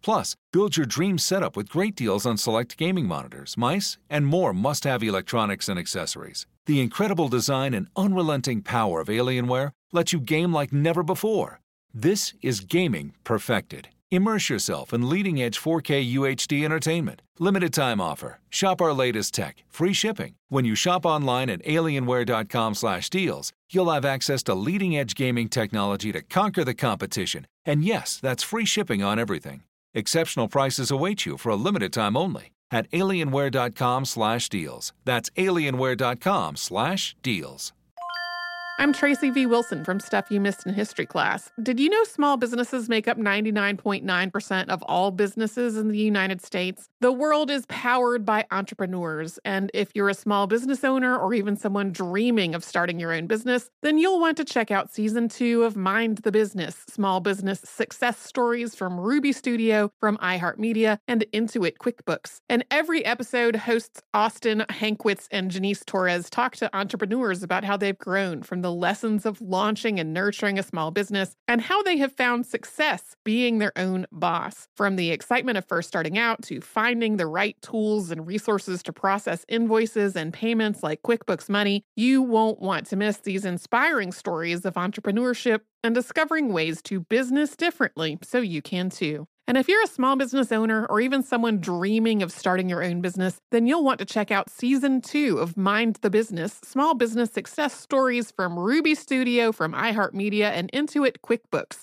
Plus, build your dream setup with great deals on select gaming monitors, mice, and more must-have electronics and accessories. The incredible design and unrelenting power of Alienware let you game like never before. This is gaming perfected. Immerse yourself in leading-edge 4K UHD entertainment. Limited time offer. Shop our latest tech. Free shipping. When you shop online at alienware.com/deals, you'll have access to leading-edge gaming technology to conquer the competition. And yes, that's free shipping on everything. Exceptional prices await you for a limited time only at alienware.com/deals. That's alienware.com/deals. I'm Tracy V. Wilson from Stuff You Missed in History Class. Did you know small businesses make up 99.9% of all businesses in the United States? The world is powered by entrepreneurs, and if you're a small business owner or even someone dreaming of starting your own business, then you'll want to check out Season 2 of Mind the Business, Small Business Success Stories from Ruby Studio, from iHeartMedia, and Intuit QuickBooks. And every episode, hosts Austin Hankwitz and Janice Torres talk to entrepreneurs about how they've grown from the lessons of launching and nurturing a small business and how they have found success being their own boss. From the excitement of first starting out to finding the right tools and resources to process invoices and payments like QuickBooks Money, you won't want to miss these inspiring stories of entrepreneurship and discovering ways to business differently so you can too. And if you're a small business owner or even someone dreaming of starting your own business, then you'll want to check out Season 2 of Mind the Business, Small Business Success Stories from Ruby Studio, from iHeartMedia, and Intuit QuickBooks.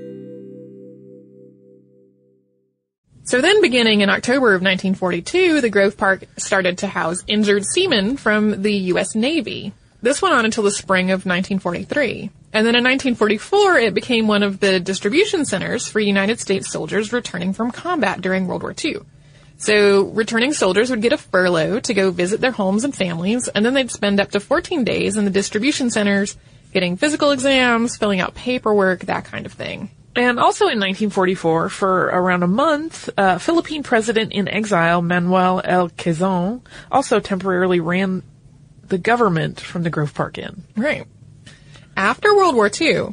So then, beginning in October of 1942, the Grove Park started to house injured seamen from the U.S. Navy. This went on until the spring of 1943. And then in 1944, it became one of the distribution centers for United States soldiers returning from combat during World War II. So returning soldiers would get a furlough to go visit their homes and families, and then they'd spend up to 14 days in the distribution centers getting physical exams, filling out paperwork, that kind of thing. And also in 1944, for around a month, Philippine president in exile, Manuel L. Quezon, also temporarily ran the government from the Grove Park Inn. Right. After World War II,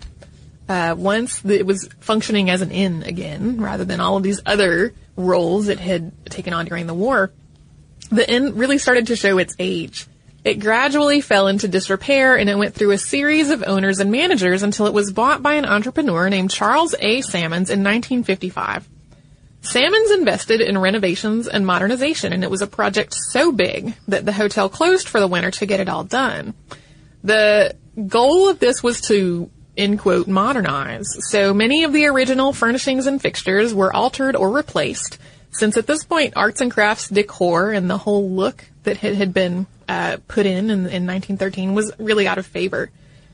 once it was functioning as an inn again, rather than all of these other roles it had taken on during the war, the inn really started to show its age. It gradually fell into disrepair, and it went through a series of owners and managers until it was bought by an entrepreneur named Charles A. Sammons in 1955. Sammons invested in renovations and modernization, and it was a project so big that the hotel closed for the winter to get it all done. The goal of this was to, end quote, modernize. So many of the original furnishings and fixtures were altered or replaced, since at this point arts and crafts decor and the whole look that had been put in 1913 was really out of favor.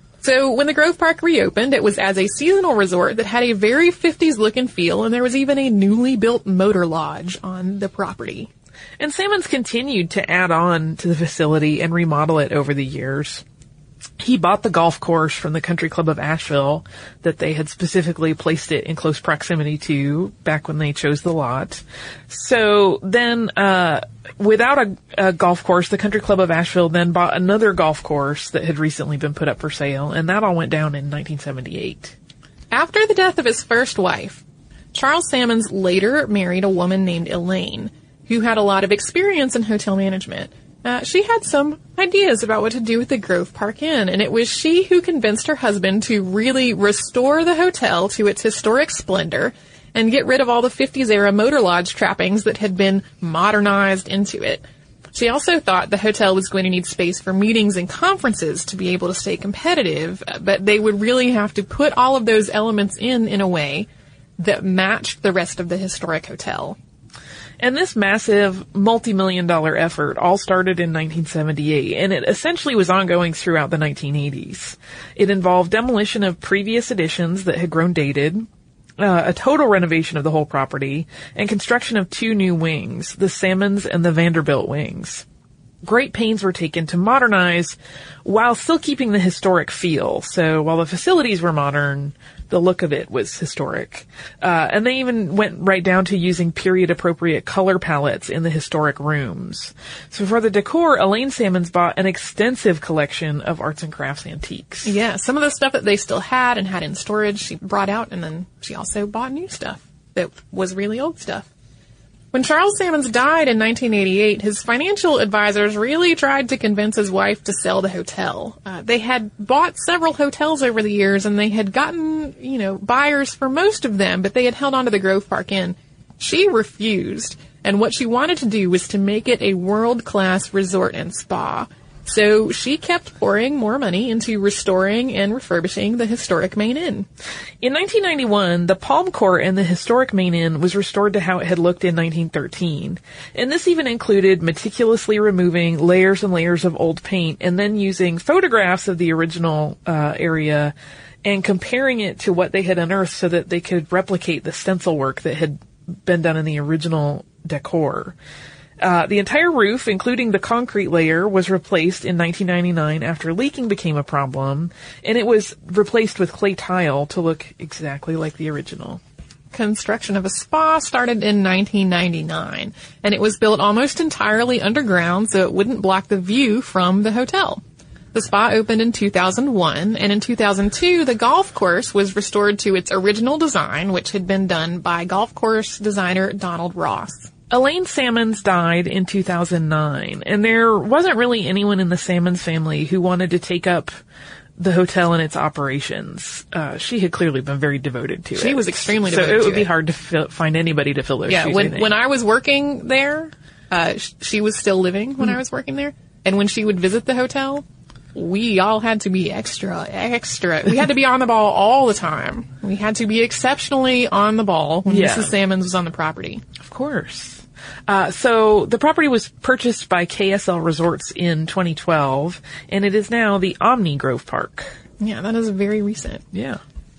So when the Grove Park reopened, it was as a seasonal resort that had a very 50s look and feel, and there was even a newly built motor lodge on the property. And Sammons continued to add on to the facility and remodel it over the years. He bought the golf course from the Country Club of Asheville that they had specifically placed it in close proximity to back when they chose the lot. So then, without a golf course, the Country Club of Asheville then bought another golf course that had recently been put up for sale, and that all went down in 1978. After the death of his first wife, Charles Sammons later married a woman named Elaine, who had a lot of experience in hotel management. She had some ideas about what to do with the Grove Park Inn, and it was she who convinced her husband to really restore the hotel to its historic splendor and get rid of all the 50s-era motor lodge trappings that had been modernized into it. She also thought the hotel was going to need space for meetings and conferences to be able to stay competitive, but they would really have to put all of those elements in a way that matched the rest of the historic hotel. And this massive multi-million-dollar effort all started in 1978, and it essentially was ongoing throughout the 1980s. It involved demolition of previous additions that had grown dated, a total renovation of the whole property, and construction of 2 new wings, the Sammons and the Vanderbilt wings. Great pains were taken to modernize while still keeping the historic feel. So while the facilities were modern, the look of it was historic. And they even went right down to using period-appropriate color palettes in the historic rooms. So for the decor, Elaine Sammons bought an extensive collection of arts and crafts antiques. Yeah, some of the stuff that they still had and had in storage, she brought out, and then she also bought new stuff that was really old stuff. When Charles Sammons died in 1988, his financial advisors really tried to convince his wife to sell the hotel. They had bought several hotels over the years, and they had gotten, buyers for most of them, but they had held on to the Grove Park Inn. She refused, and what she wanted to do was to make it a world-class resort and spa. So she kept pouring more money into restoring and refurbishing the historic Main Inn. In 1991, the Palm Court and the historic Main Inn was restored to how it had looked in 1913. And this even included meticulously removing layers and layers of old paint and then using photographs of the original area and comparing it to what they had unearthed so that they could replicate the stencil work that had been done in the original decor. The entire roof, including the concrete layer, was replaced in 1999 after leaking became a problem, and it was replaced with clay tile to look exactly like the original. Construction of a spa started in 1999, and it was built almost entirely underground so it wouldn't block the view from the hotel. The spa opened in 2001, and in 2002, the golf course was restored to its original design, which had been done by golf course designer Donald Ross. Elaine Sammons died in 2009, and there wasn't really anyone in the Sammons family who wanted to take up the hotel and its operations. She had clearly been very devoted to it. She was extremely devoted to it. So it would be hard to find anybody to fill those shoes. Yeah, when I was working there, she was still living when I was working there, and when she would visit the hotel, we all had to be extra. We had to be on the ball all the time. We had to be exceptionally on the ball when Mrs. Sammons was on the property. Of course. So the property was purchased by KSL Resorts in 2012, and it is now the Omni Grove Park. Yeah, that is very recent. Yeah.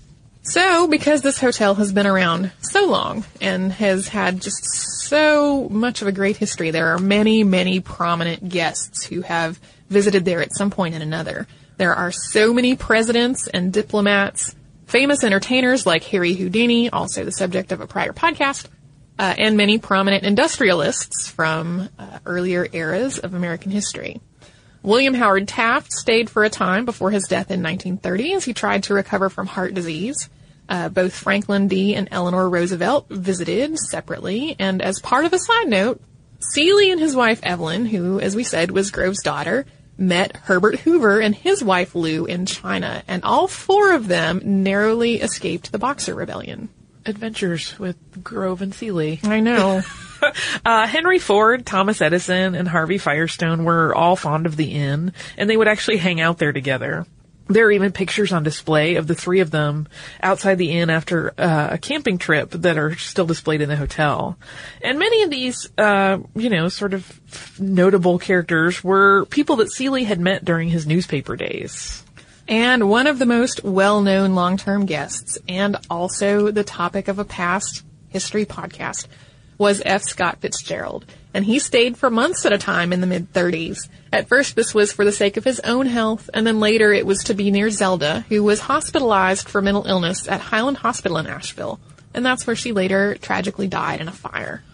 So, because this hotel has been around so long and has had just so much of a great history, there are many, many prominent guests who have visited there at some point and another. There are so many presidents and diplomats, famous entertainers like Harry Houdini, also the subject of a prior podcast, and many prominent industrialists from earlier eras of American history. William Howard Taft stayed for a time before his death in 1930 as he tried to recover from heart disease. Both Franklin D. and Eleanor Roosevelt visited separately, and as part of a side note, Seeley and his wife Evelyn, who, as we said, was Grove's daughter, met Herbert Hoover and his wife Lou in China, and all four of them narrowly escaped the Boxer Rebellion. Adventures with Grove and Seeley. I know. Henry Ford, Thomas Edison, and Harvey Firestone were all fond of the inn, and they would actually hang out there together. There are even pictures on display of the three of them outside the inn after a camping trip that are still displayed in the hotel. And many of these, sort of notable characters were people that Seeley had met during his newspaper days. And one of the most well-known long-term guests, and also the topic of a past history podcast, was F. Scott Fitzgerald. And he stayed for months at a time in the mid-30s. At first, this was for the sake of his own health, and then later it was to be near Zelda, who was hospitalized for mental illness at Highland Hospital in Asheville. And that's where she later tragically died in a fire.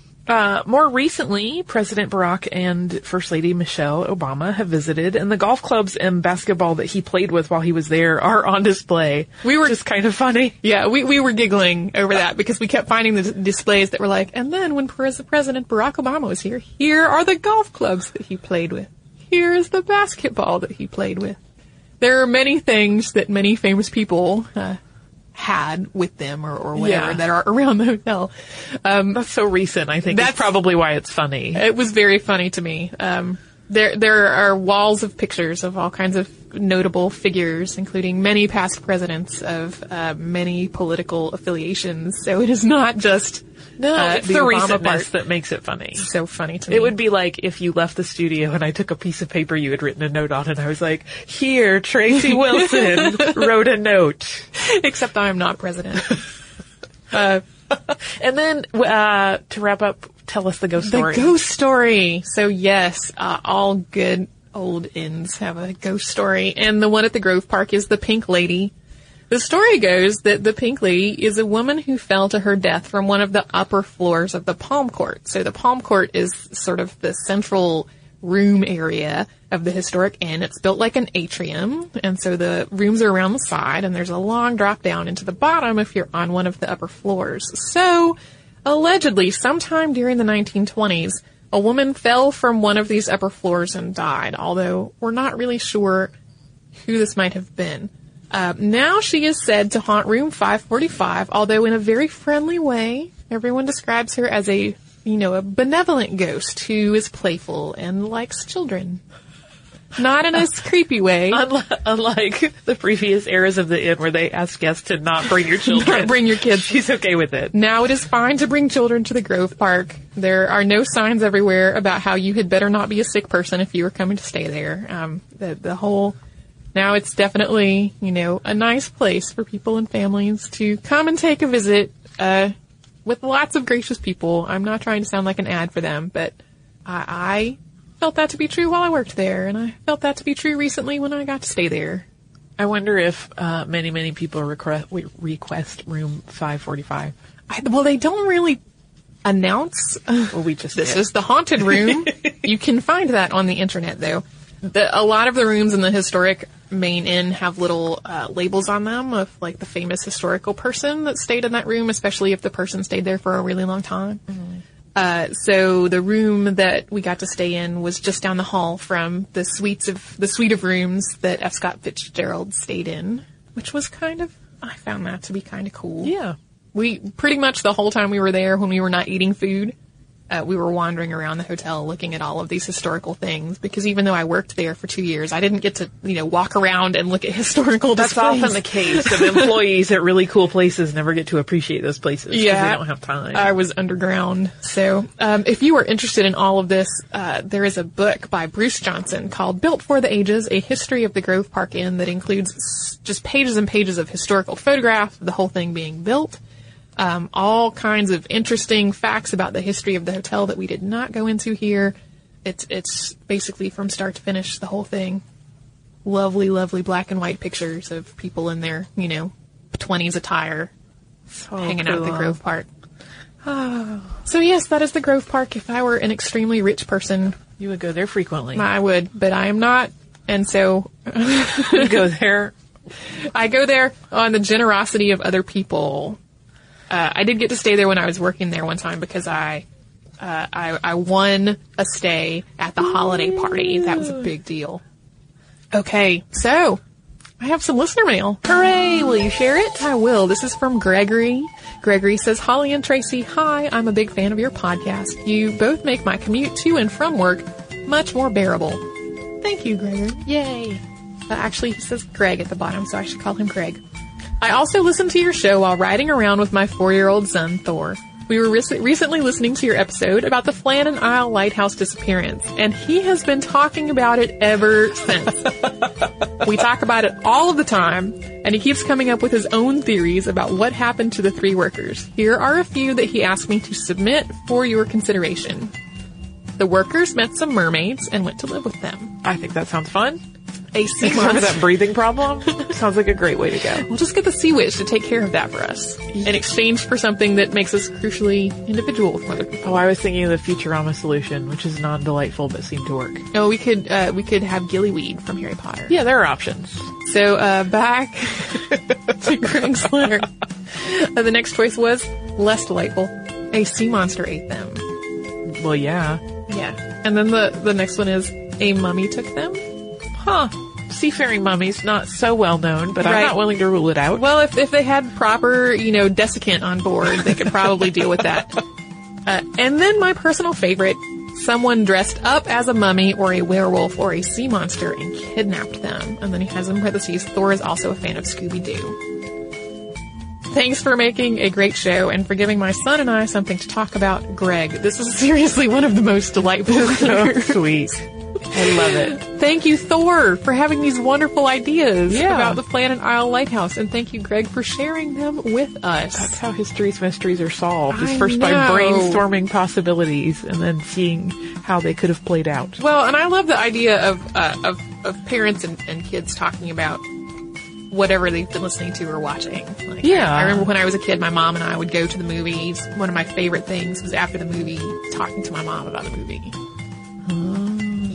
More recently, President Barack and First Lady Michelle Obama have visited, and the golf clubs and basketball that he played with while he was there are on display. We were just kind of funny. Yeah, we were giggling over that because we kept finding the displays that were like, and then when President Barack Obama was here, here are the golf clubs that he played with. Here's the basketball that he played with. There are many things that many famous people had with them or whatever that are around the hotel. That's so recent, I think. That's probably why it's funny. It was very funny to me. There are walls of pictures of all kinds of notable figures, including many past presidents of many political affiliations. So it is not just it's the recentness that makes it funny. It's so funny to me. It would be like if you left the studio and I took a piece of paper you had written a note on and I was like, here, Tracy Wilson wrote a note. Except I am not president. And then, to wrap up, tell us the ghost story. The ghost story. So yes, all good old inns have a ghost story. And the one at the Grove Park is the Pink Lady. The story goes that the Pink Lady is a woman who fell to her death from one of the upper floors of the Palm Court. So the Palm Court is sort of the central room area of the historic inn. It's built like an atrium, and so the rooms are around the side, and there's a long drop down into the bottom if you're on one of the upper floors. So, allegedly, sometime during the 1920s, a woman fell from one of these upper floors and died, although we're not really sure who this might have been. Now she is said to haunt room 545, although in a very friendly way. Everyone describes her as a benevolent ghost who is playful and likes children. Not in a creepy way. Unlike the previous eras of the inn where they ask guests to not bring your children. Not bring your kids. She's okay with it. Now it is fine to bring children to the Grove Park. There are no signs everywhere about how you had better not be a sick person if you were coming to stay there. Now it's definitely, a nice place for people and families to come and take a visit, with lots of gracious people. I'm not trying to sound like an ad for them, but I felt that to be true while I worked there, and I felt that to be true recently when I got to stay there. I wonder if many people request room 545. Well, they don't really announce. Well, this is the haunted room. You can find that on the internet, though. A lot of the rooms in the historic main inn have little labels on them of like the famous historical person that stayed in that room, especially if the person stayed there for a really long time. Mm-hmm. So the room that we got to stay in was just down the hall from the suite of rooms that F. Scott Fitzgerald stayed in, which was I found that to be kind of cool. Yeah. We pretty much the whole time we were there, when we were not eating food, we were wandering around the hotel looking at all of these historical things, because even though I worked there for 2 years, I didn't get to, walk around and look at historical displays. That's often the case. The employees at really cool places never get to appreciate those places because they don't have time. I was underground. So, if you are interested in all of this, there is a book by Bruce Johnson called Built for the Ages, A History of the Grove Park Inn, that includes just pages and pages of historical photographs of the whole thing being built. All kinds of interesting facts about the history of the hotel that we did not go into here. It's basically from start to finish, the whole thing. Lovely, lovely black and white pictures of people in their, 20s attire hanging out at the Grove Park. So yes, that is the Grove Park. If I were an extremely rich person, you would go there frequently. I would, but I am not. And so you go there. I go there on the generosity of other people. I did get to stay there when I was working there one time because I won a stay at the holiday party. That was a big deal. Okay, so I have some listener mail. Hooray! Will you share it? I will. This is from Gregory. Gregory says, Holly and Tracy, hi, I'm a big fan of your podcast. You both make my commute to and from work much more bearable. Thank you, Gregory. Yay. Actually, he says Greg at the bottom, so I should call him Greg. I also listen to your show while riding around with my 4-year-old son, Thor. We were recently listening to your episode about the Flannan Isle Lighthouse disappearance, and he has been talking about it ever since. We talk about it all of the time, and he keeps coming up with his own theories about what happened to the 3 workers. Here are a few that he asked me to submit for your consideration. The workers met some mermaids and went to live with them. I think that sounds fun. A sea monster. That breathing problem sounds like a great way to go. We'll just get the sea witch to take care of that for us in exchange for something that makes us crucially individual from other people. Oh, I was thinking of the Futurama solution, which is non-delightful but seemed to work. Oh, we could have Gillyweed from Harry Potter. Yeah, there are options. So back to Greg's letter. The next choice was less delightful. A sea monster ate them. Well, yeah. Yeah. And then the next one is a mummy took them. Huh. Seafaring mummies, not so well known, but right. I'm not willing to rule it out. Well, if they had proper, desiccant on board, they could probably deal with that. And then my personal favorite, someone dressed up as a mummy or a werewolf or a sea monster and kidnapped them. And then he has in parentheses, Thor is also a fan of Scooby-Doo. Thanks for making a great show and for giving my son and I something to talk about, Greg. This is seriously one of the most delightful so sweet. I love it. Thank you, Thor, for having these wonderful ideas about the Flannan Isle Lighthouse. And thank you, Greg, for sharing them with us. That's how history's mysteries are solved. Is first by brainstorming possibilities and then seeing how they could have played out. Well, and I love the idea of parents and kids talking about whatever they've been listening to or watching. I remember when I was a kid, my mom and I would go to the movies. One of my favorite things was after the movie, talking to my mom about the movie.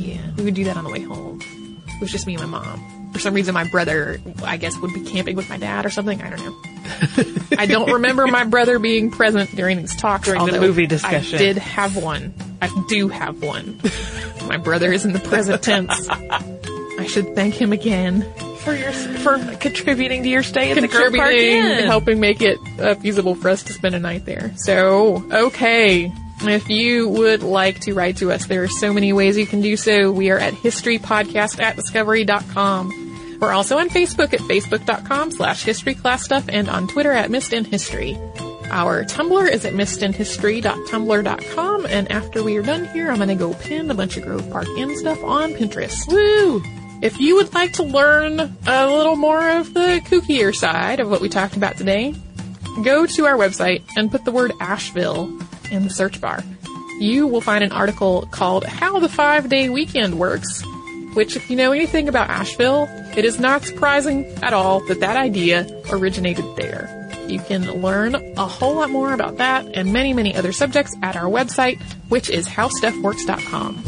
We would do that on the way home. It was just me and my mom. For some reason, my brother, I guess, would be camping with my dad or something. I don't know. I don't remember my brother being present during these talks. During the movie discussion. I did have one. I do have one. My brother is in the present tense. I should thank him again. For contributing to your stay at the Grove Park Inn. Helping make it feasible for us to spend a night there. So, okay. If you would like to write to us, there are so many ways you can do so. We are at historypodcast@discovery.com. We're also on Facebook at facebook.com/historyclassstuff and on Twitter at missedinhistory. Our Tumblr is at missedinhistory.tumblr.com, and after we are done here, I'm going to go pin a bunch of Grove Park Inn stuff on Pinterest. Woo! If you would like to learn a little more of the kookier side of what we talked about today, go to our website and put the word Asheville in the search bar. You will find an article called How the 5-Day Weekend Works, which, if you know anything about Asheville, it is not surprising at all that that idea originated there. You can learn a whole lot more about that and many, many other subjects at our website, which is howstuffworks.com.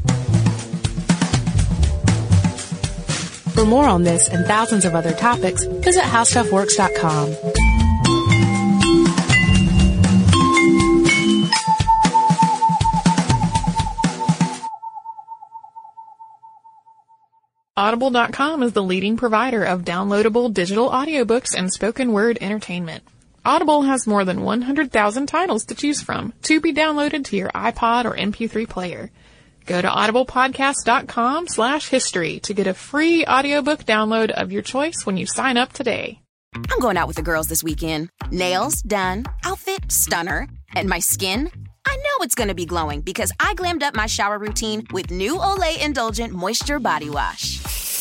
For more on this and thousands of other topics, visit howstuffworks.com. Audible.com is the leading provider of downloadable digital audiobooks and spoken word entertainment. Audible has more than 100,000 titles to choose from to be downloaded to your iPod or MP3 player. Go to audiblepodcast.com/history to get a free audiobook download of your choice when you sign up today. I'm going out with the girls this weekend. Nails done, outfit stunner, and my skin, I know it's going to be glowing because I glammed up my shower routine with new Olay Indulgent Moisture Body Wash.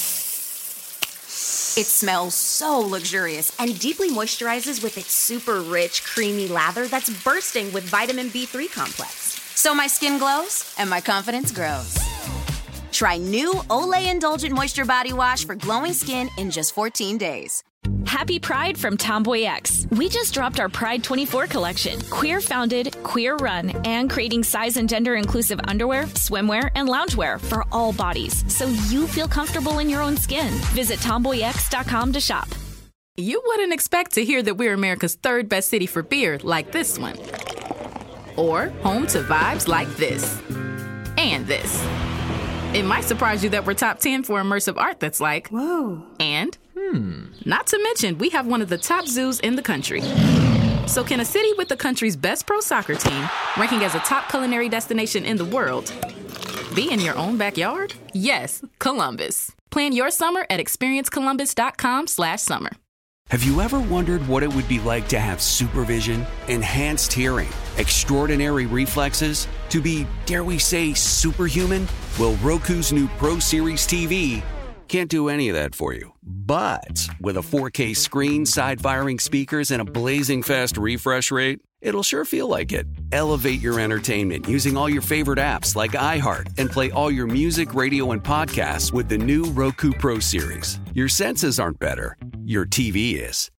It smells so luxurious and deeply moisturizes with its super rich, creamy lather that's bursting with vitamin B3 complex. So my skin glows and my confidence grows. Try new Olay Indulgent Moisture Body Wash for glowing skin in just 14 days. Happy Pride from Tomboy X. We just dropped our Pride 24 collection. Queer founded, queer run, and creating size and gender inclusive underwear, swimwear, and loungewear for all bodies, so you feel comfortable in your own skin. Visit tomboyx.com to shop. You wouldn't expect to hear that we're America's third best city for beer like this one. Or home to vibes like this. And this. It might surprise you that we're top 10 for immersive art that's like, whoa. And, not to mention, we have one of the top zoos in the country. So can a city with the country's best pro soccer team, ranking as a top culinary destination in the world, be in your own backyard? Yes, Columbus. Plan your summer at experiencecolumbus.com/summer. Have you ever wondered what it would be like to have supervision, enhanced hearing, extraordinary reflexes, to be, dare we say, superhuman? Well, Roku's new Pro Series TV can't do any of that for you. But with a 4K screen, side-firing speakers, and a blazing fast refresh rate, it'll sure feel like it. Elevate your entertainment using all your favorite apps like iHeart and play all your music, radio, and podcasts with the new Roku Pro Series. Your senses aren't better. Your TV is.